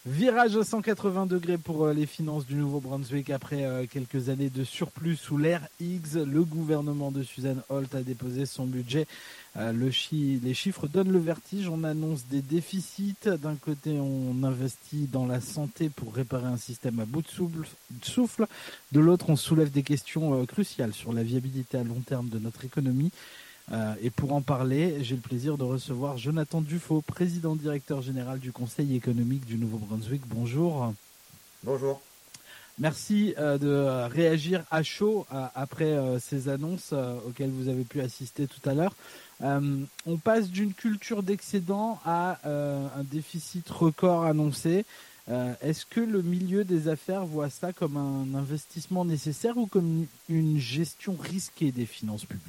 Virage à 180 degrés pour les finances du Nouveau-Brunswick après quelques années de surplus sous l'ère Higgs. Le gouvernement de Susan Holt a déposé son budget. Les chiffres donnent le vertige. On annonce des déficits. D'un côté, on investit dans la santé pour réparer un système à bout de souffle. De l'autre, on soulève des questions cruciales sur la viabilité à long terme de notre économie. Et pour en parler, j'ai le plaisir de recevoir Jonathan Dufaux, président directeur général du Conseil économique du Nouveau-Brunswick. Bonjour. Bonjour. Merci de réagir à chaud après ces annonces auxquelles vous avez pu assister tout à l'heure. On passe d'une culture d'excédent à un déficit record annoncé. Est-ce que le milieu des affaires voit ça comme un investissement nécessaire ou comme une gestion risquée des finances publiques ?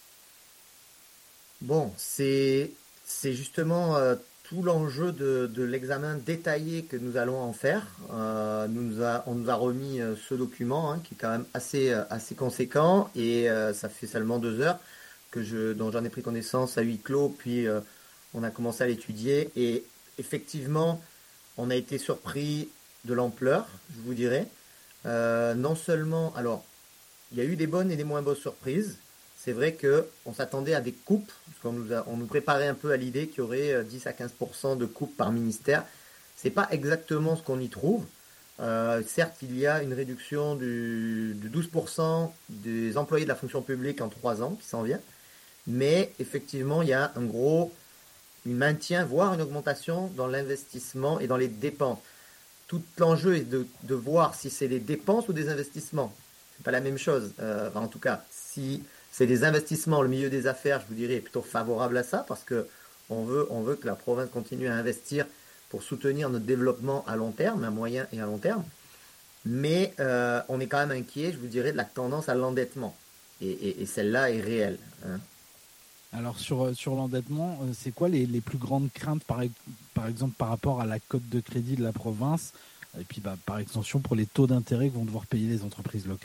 Bon, c'est justement tout l'enjeu de l'examen détaillé que nous allons en faire. On nous a remis ce document qui est quand même assez conséquent et ça fait seulement 2 heures dont j'en ai pris connaissance à huis clos, puis on a commencé à l'étudier et effectivement on a été surpris de l'ampleur, je vous dirais. Non seulement, alors il y a eu des bonnes et des moins bonnes surprises. C'est vrai qu'on s'attendait à des coupes, parce qu'on nous préparait un peu à l'idée qu'il y aurait 10 à 15% de coupes par ministère. Ce n'est pas exactement ce qu'on y trouve. Certes, il y a une réduction de 12% des employés de la fonction publique en 3 ans qui s'en vient. Mais effectivement, il y a un maintien, voire une augmentation dans l'investissement et dans les dépenses. Tout l'enjeu est de voir si c'est des dépenses ou des investissements. Ce n'est pas la même chose. En tout cas, si c'est des investissements, le milieu des affaires, je vous dirais, est plutôt favorable à ça parce qu'on veut que la province continue à investir pour soutenir notre développement à long terme, à moyen et à long terme. Mais on est quand même inquiet, je vous dirais, de la tendance à l'endettement. Et celle-là est réelle. Alors sur l'endettement, c'est quoi les plus grandes craintes par exemple par rapport à la cote de crédit de la province et puis par extension pour les taux d'intérêt que vont devoir payer les entreprises locales ?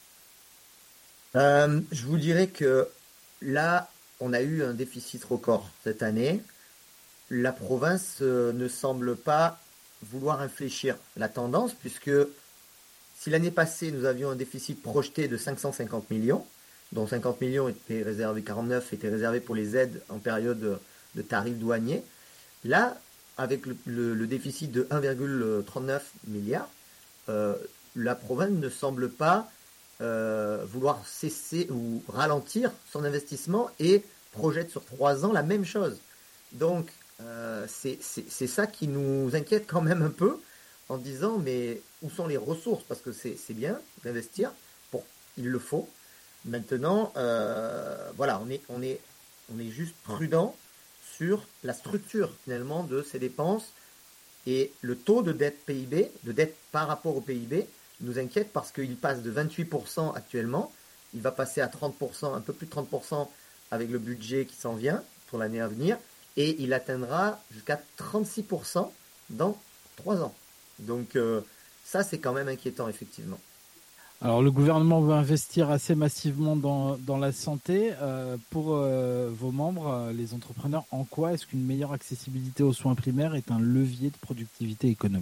Je vous dirais que là, on a eu un déficit record cette année. La province ne semble pas vouloir infléchir la tendance, puisque si l'année passée, nous avions un déficit projeté de 550 millions, dont 50 millions étaient réservés, 49 étaient réservés pour les aides en période de tarifs douaniers, là, avec le déficit de 1,39 milliard, la province ne semble pas vouloir cesser ou ralentir son investissement et projette sur 3 ans la même chose. Donc, c'est ça qui nous inquiète quand même un peu en disant mais où sont les ressources? Parce que c'est bien d'investir, il le faut. Maintenant, voilà, on est juste prudent sur la structure finalement de ces dépenses et le taux de dette PIB, de dette par rapport au PIB, nous inquiète parce qu'il passe de 28% actuellement, il va passer à 30%, un peu plus de 30% avec le budget qui s'en vient pour l'année à venir, et il atteindra jusqu'à 36% dans 3 ans. Donc ça, c'est quand même inquiétant, effectivement. Alors le gouvernement veut investir assez massivement dans la santé. Pour vos membres, les entrepreneurs, en quoi est-ce qu'une meilleure accessibilité aux soins primaires est un levier de productivité économique ?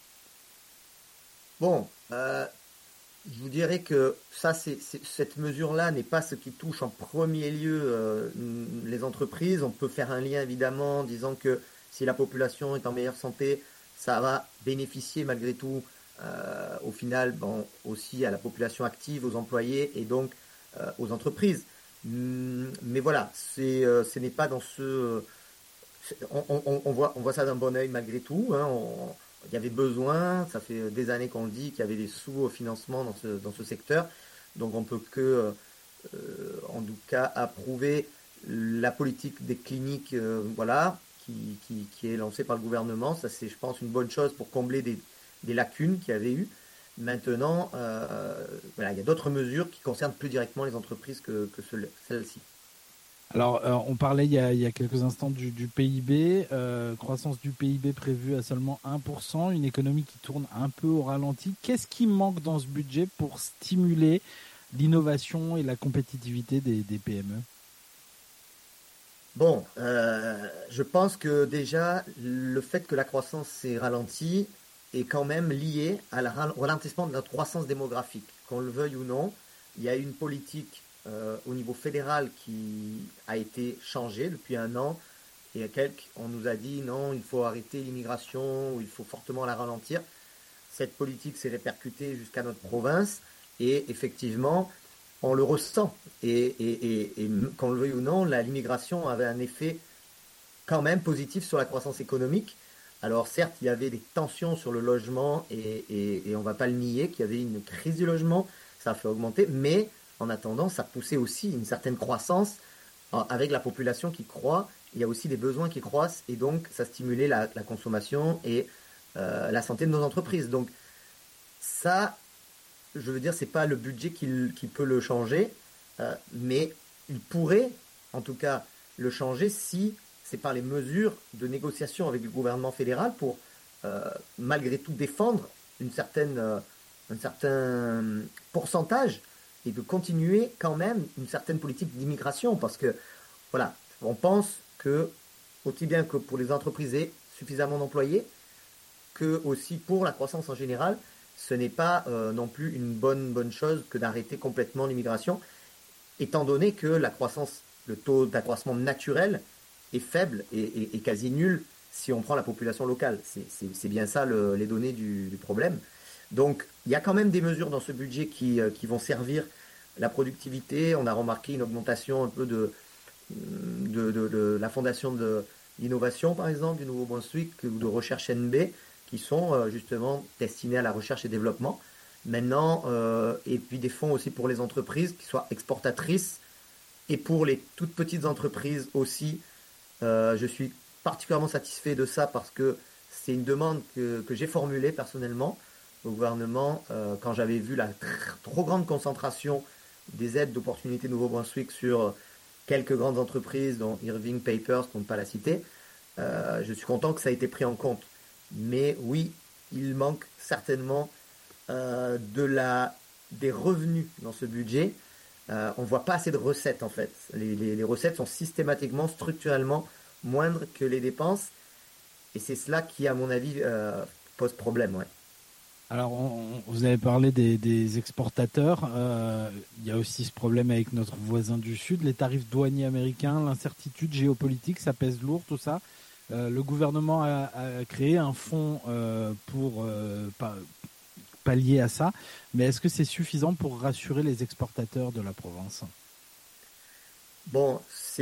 Bon, je vous dirais que ça, cette mesure-là n'est pas ce qui touche en premier lieu les entreprises. On peut faire un lien évidemment en disant que si la population est en meilleure santé, ça va bénéficier malgré tout au final aussi à la population active, aux employés et donc aux entreprises. Mais voilà, ce n'est pas dans ce... On voit ça d'un bon œil malgré tout. Il y avait besoin, ça fait des années qu'on le dit, qu'il y avait des sous au financement dans ce secteur. Donc on ne peut que, en tout cas, approuver la politique des cliniques qui est lancée par le gouvernement. Ça, c'est, je pense, une bonne chose pour combler des lacunes qu'il y avait eu. Maintenant, il y a d'autres mesures qui concernent plus directement les entreprises que celle-ci. Alors, on parlait il y a quelques instants du PIB, croissance du PIB prévue à seulement 1%, une économie qui tourne un peu au ralenti. Qu'est-ce qui manque dans ce budget pour stimuler l'innovation et la compétitivité des PME ? Bon, je pense que déjà, le fait que la croissance s'est ralentie est quand même lié à au ralentissement de notre croissance démographique. Qu'on le veuille ou non, il y a une politique au niveau fédéral qui a été changée depuis un an. Et à quelques, on nous a dit non, il faut arrêter l'immigration, ou il faut fortement la ralentir. Cette politique s'est répercutée jusqu'à notre province et effectivement, on le ressent. Et qu'on le veuille ou non, l'immigration avait un effet quand même positif sur la croissance économique. Alors certes, il y avait des tensions sur le logement et on ne va pas le nier qu'il y avait une crise du logement, ça a fait augmenter, mais en attendant, ça poussait aussi une certaine croissance avec la population qui croît. Il y a aussi des besoins qui croissent et donc ça stimulait la consommation et la santé de nos entreprises. Donc ça, je veux dire, c'est pas le budget qui peut le changer, mais il pourrait, en tout cas, le changer si c'est par les mesures de négociation avec le gouvernement fédéral pour, malgré tout, défendre un certain pourcentage et de continuer quand même une certaine politique d'immigration, parce que, voilà, on pense que, aussi bien que pour les entreprises et suffisamment d'employés, que aussi pour la croissance en général, ce n'est pas non plus une bonne chose que d'arrêter complètement l'immigration, étant donné que la croissance, le taux d'accroissement naturel est faible et quasi nul si on prend la population locale. C'est bien ça les données du problème. Donc il y a quand même des mesures dans ce budget qui vont servir la productivité. On a remarqué une augmentation un peu de la fondation de l'innovation, par exemple, du Nouveau-Brunswick, ou de recherche NB, qui sont justement destinés à la recherche et développement. Maintenant, et puis des fonds aussi pour les entreprises qui soient exportatrices et pour les toutes petites entreprises aussi. Je suis particulièrement satisfait de ça parce que c'est une demande que j'ai formulée personnellement au gouvernement quand j'avais vu la trop grande concentration des aides d'opportunité Nouveau-Brunswick sur quelques grandes entreprises, dont Irving Papers, pour ne pas la citer. Je suis content que ça ait été pris en compte. Mais oui, il manque certainement des revenus dans ce budget. On ne voit pas assez de recettes en fait. Les recettes sont systématiquement, structurellement moindres que les dépenses. Et c'est cela qui, à mon avis, pose problème. Ouais. Alors, vous avez parlé des exportateurs. Il y a aussi ce problème avec notre voisin du Sud, les tarifs douaniers américains, l'incertitude géopolitique, ça pèse lourd tout ça. Le gouvernement a créé un fonds pour pallier à ça, mais est-ce que c'est suffisant pour rassurer les exportateurs de la province? Bon,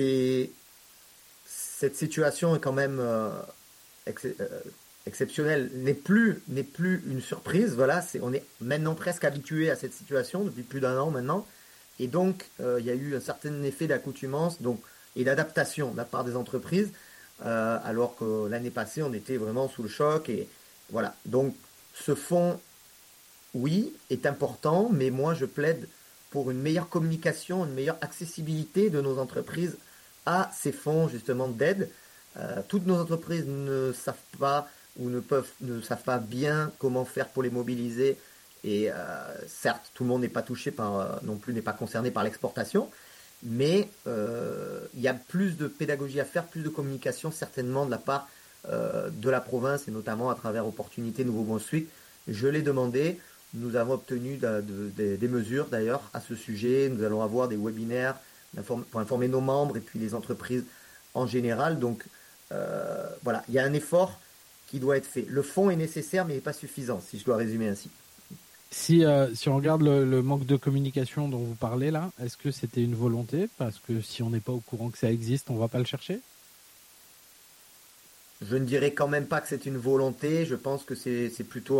cette situation est quand même exceptionnelle, n'est plus une surprise. Voilà, on est maintenant presque habitué à cette situation depuis plus d'un an maintenant, et donc il y a eu un certain effet d'accoutumance et d'adaptation de la part des entreprises. Alors que l'année passée, on était vraiment sous le choc. Et voilà. Donc, ce fonds, oui, est important, mais moi, je plaide pour une meilleure communication, une meilleure accessibilité de nos entreprises à ces fonds, justement, d'aide. Toutes nos entreprises ne savent pas ou ne savent pas bien comment faire pour les mobiliser. Et certes, tout le monde n'est pas touché non plus, n'est pas concerné par l'exportation. Mais il y a plus de pédagogie à faire, plus de communication certainement de la part de la province et notamment à travers Opportunité Nouveau-Brunswick. Je l'ai demandé, nous avons obtenu des mesures d'ailleurs à ce sujet. Nous allons avoir des webinaires pour informer nos membres et puis les entreprises en général. Donc voilà, il y a un effort qui doit être fait. Le fonds est nécessaire mais il n'est pas suffisant, si je dois résumer ainsi. Si on regarde le manque de communication dont vous parlez là, est-ce que c'était une volonté? Parce que si on n'est pas au courant que ça existe, on va pas le chercher? Je ne dirais quand même pas que c'est une volonté. Je pense que c'est plutôt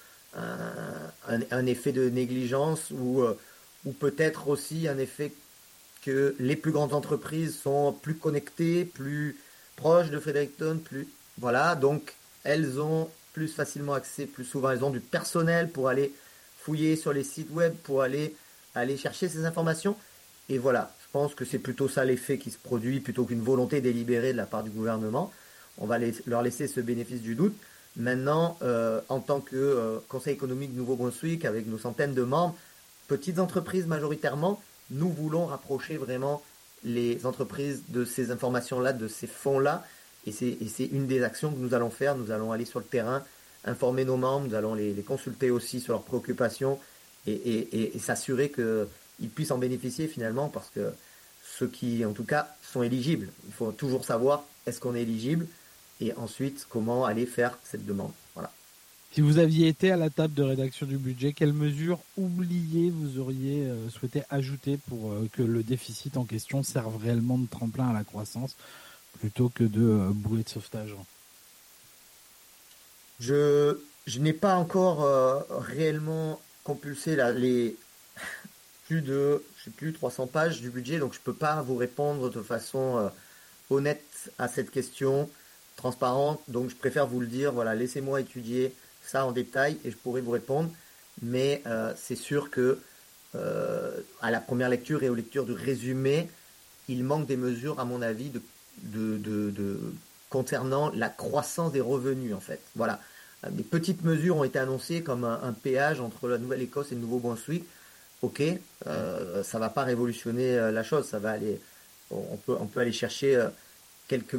un effet de négligence ou peut-être aussi un effet que les plus grandes entreprises sont plus connectées, plus proches de Fredericton, voilà, donc elles ont plus facilement accès, plus souvent elles ont du personnel pour aller fouiller sur les sites web, pour aller chercher ces informations. Et voilà, je pense que c'est plutôt ça l'effet qui se produit plutôt qu'une volonté délibérée de la part du gouvernement. On va leur laisser ce bénéfice du doute. Maintenant, en tant que Conseil économique Nouveau-Brunswick, avec nos centaines de membres, petites entreprises majoritairement, nous voulons rapprocher vraiment les entreprises de ces informations-là, de ces fonds-là. Et c'est une des actions que nous allons faire. Nous allons aller sur le terrain, informer nos membres, nous allons les consulter aussi sur leurs préoccupations et s'assurer qu'ils puissent en bénéficier finalement, parce que ceux qui, en tout cas, sont éligibles. Il faut toujours savoir est-ce qu'on est éligible et ensuite comment aller faire cette demande. Voilà. Si vous aviez été à la table de rédaction du budget, quelles mesures oubliées vous auriez souhaité ajouter pour que le déficit en question serve réellement de tremplin à la croissance plutôt que de bouée de sauvetage? Je n'ai pas encore réellement compulsé les plus de 300 pages du budget, donc je ne peux pas vous répondre de façon honnête à cette question, transparente. Donc je préfère vous le dire, voilà, laissez-moi étudier ça en détail et je pourrai vous répondre. Mais c'est sûr que à la première lecture et aux lectures du résumé, il manque des mesures, à mon avis, concernant la croissance des revenus, en fait. Voilà. Des petites mesures ont été annoncées comme un péage entre la Nouvelle-Écosse et le Nouveau-Brunswick. Ok, ça va pas révolutionner la chose, ça va aller. On peut aller chercher quelques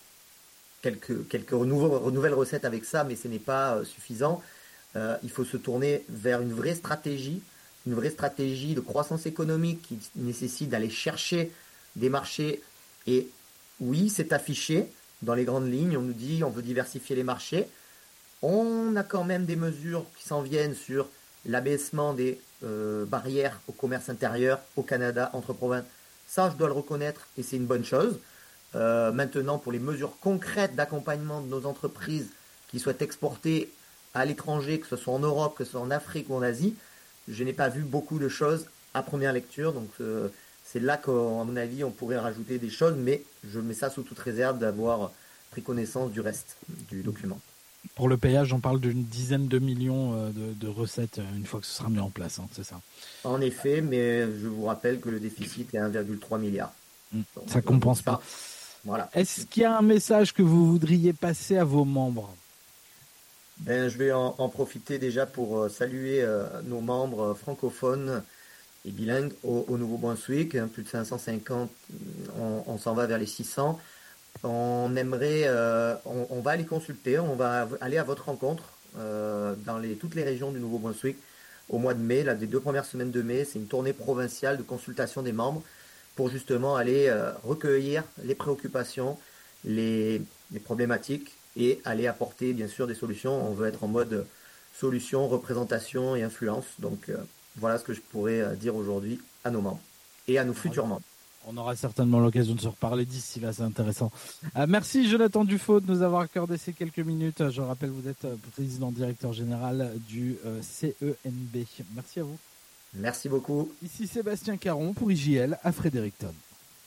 nouvelles recettes avec ça, mais ce n'est pas suffisant. Il faut se tourner vers une vraie stratégie de croissance économique qui nécessite d'aller chercher des marchés. Et oui, c'est affiché dans les grandes lignes, on nous dit on veut diversifier les marchés. On a quand même des mesures qui s'en viennent sur l'abaissement des barrières au commerce intérieur au Canada, entre provinces. Ça, je dois le reconnaître et c'est une bonne chose. Maintenant, pour les mesures concrètes d'accompagnement de nos entreprises qui souhaitent exporter à l'étranger, que ce soit en Europe, que ce soit en Afrique ou en Asie, je n'ai pas vu beaucoup de choses à première lecture. Donc, c'est là qu'à mon avis, on pourrait rajouter des choses, mais je mets ça sous toute réserve d'avoir pris connaissance du reste du document. Pour le péage, on parle d'une dizaine de millions de recettes une fois que ce sera mis en place, hein, c'est ça? En effet, mais je vous rappelle que le déficit est 1,3 milliard. Donc, ça ne compense pas. Voilà. Est-ce qu'il y a un message que vous voudriez passer à vos membres? Je vais en profiter déjà pour saluer nos membres francophones et bilingues au Nouveau-Brunswick. Plus de 550, on s'en va vers les 600. On aimerait, on va aller consulter, on va aller à votre rencontre dans toutes les régions du Nouveau-Brunswick au mois de mai, là, des 2 premières semaines de mai. C'est une tournée provinciale de consultation des membres pour justement aller recueillir les préoccupations, les problématiques et aller apporter bien sûr des solutions. On veut être en mode solution, représentation et influence. Donc voilà ce que je pourrais dire aujourd'hui à nos membres et à nos futurs membres. On aura certainement l'occasion de se reparler d'ici là, c'est intéressant. Merci Jonathan Dufaux de nous avoir accordé ces quelques minutes. Je rappelle, vous êtes président directeur général du CENB. Merci à vous. Merci beaucoup. Ici Sébastien Caron pour IJL à Fredericton.